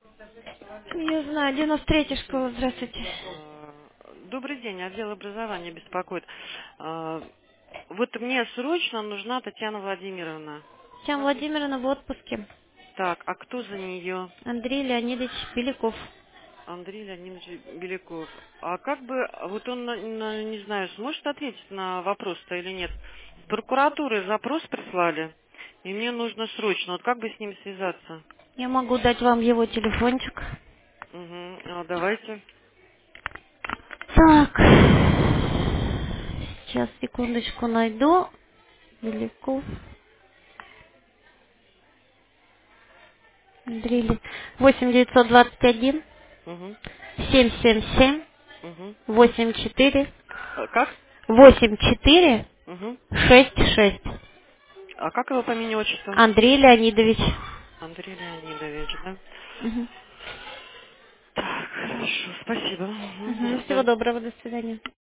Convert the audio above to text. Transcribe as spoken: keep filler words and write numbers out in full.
Я знаю, девяносто третья школа, здравствуйте. А, Добрый день, отдел образования беспокоит. А, Вот мне срочно нужна Татьяна Владимировна. Татьяна Владимировна в отпуске. Так, а кто за нее? Андрей Леонидович Беляков. Андрей Леонидович Беляков. А как бы, вот он, на- на- не знаю, сможет ответить на вопрос-то или нет? С прокуратуры запрос прислали, и мне нужно срочно. Вот как бы с ним связаться? Я могу дать вам его телефончик. Угу, а, давайте. Так. Сейчас, секундочку, найду. Беляков. Андрей Ле- восемь девятьсот двадцать один Угу, семь семь семь угу. восемь четыре Как? восемь четыре Угу. шесть шесть. А как его по имени отчеству? Андрей Леонидович. Андрей Леонидович, да? Мгм. Так, хорошо, спасибо. Мгм, до Мгм. Всего свидания. доброго, до свидания.